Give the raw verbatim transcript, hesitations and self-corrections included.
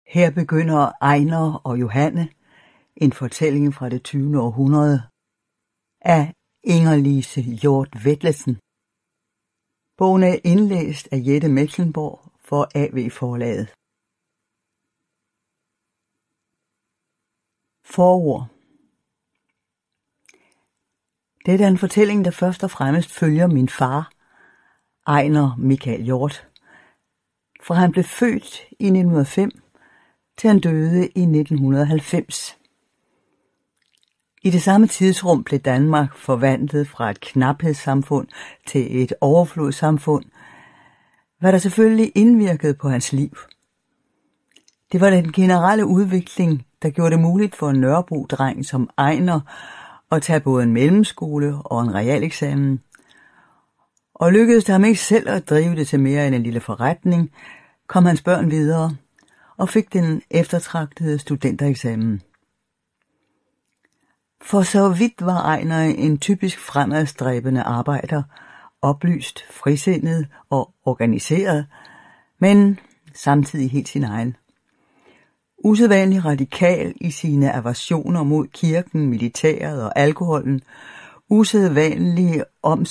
Her begynder Ejner og Johanne, en fortælling fra det tyvende århundrede, af Inger-Lise Hjorth Vetlesen. Bogen er indlæst af Jette Mecklenborg for A V Forlaget. Forord. Dette er en fortælling, der først og fremmest følger min far, Ejner Michael Hjorth, fra han blev født i nitten hundrede og fem, til han døde i nitten halvfems. I det samme tidsrum blev Danmark forvandlet fra et knaphedssamfund til et overflodssamfund, hvad der selvfølgelig indvirkede på hans liv. Det var den generelle udvikling, der gjorde det muligt for en Nørrebro-dreng som Ejner at tage både en mellemskole og en realeksamen. Og lykkedes det ham ikke selv at drive det til mere end en lille forretning, kom hans børn videre og fik den eftertragtede studentereksamen. For så vidt var Ejner en typisk fremadstræbende arbejder, oplyst, frisindet og organiseret, men samtidig helt sin egen. Usædvanlig radikal i sine aversioner mod kirken, militæret og alkoholen, usædvanlig om